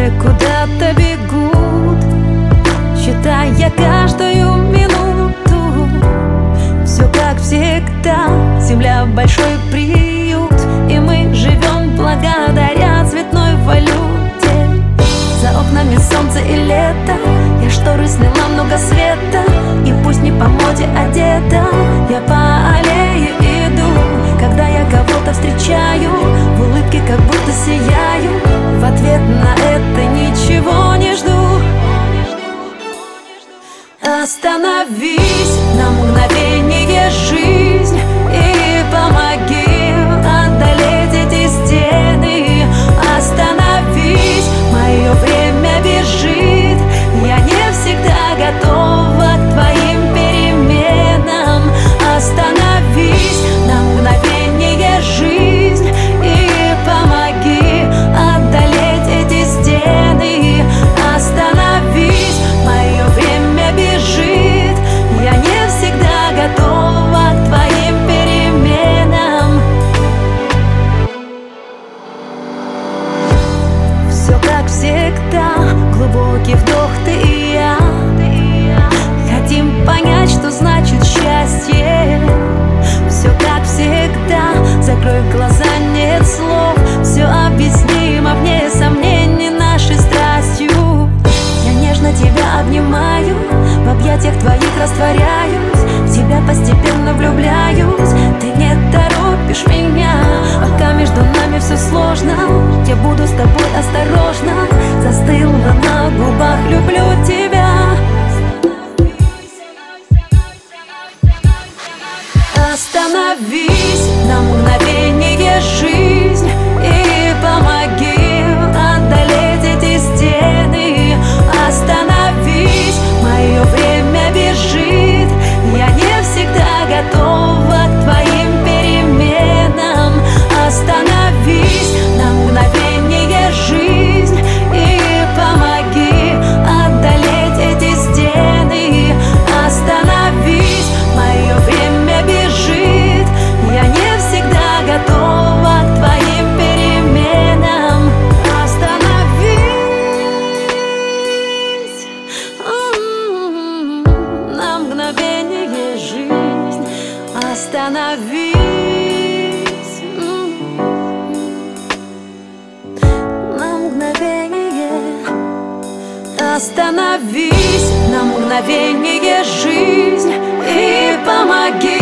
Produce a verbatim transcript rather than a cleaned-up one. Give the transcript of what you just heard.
все куда-то бегут, считая каждую минуту. Все как всегда, земля большой приют, и мы живем благодаря цветной валюте. За окнами солнце и лето, я шторы сняла, много света, и пусть не по моде одета, я по аллее иду. Когда я кого-то встречаю, в улыбке как будто сияю, в ответ на это ничего не жду. Остановись на мгновение, жизнь, и помоги одолеть эти стены. Остановись, мое время бежит, я не всегда готова к твоим переменам. Остановись на мгновение, жизнь, и помоги одолеть эти стены. Остановись, мое время бежит, я не всегда готова к твоим переменам. Все как всегда, глубокий вдох, ты и я. Хотим понять, что значит счастье. Все как всегда, закрой глаза, нет слов, все объяснимо, вне сомнений, нашей страстью. Я нежно тебя обнимаю, в объятиях твоих растворяюсь, в тебя постепенно влюбляюсь. Ты не торопишь меня, пока между нами все сложно, я буду с тобой осторожна. Застыла на губах, люблю тебя. Остановись на мгновение, жизнь, и помоги одолеть эти стены. Остановись, мое время бежит, я не всегда готова к твоим переменам. Остановись на мгновение, жизнь, и помоги одолеть эти стены. Остановись, мое время бежит, я не всегда готова к твоим переменам. Остановись на мгновение, жизнь. Остановись на мгновение. Остановись на мгновение, жизнь, и помоги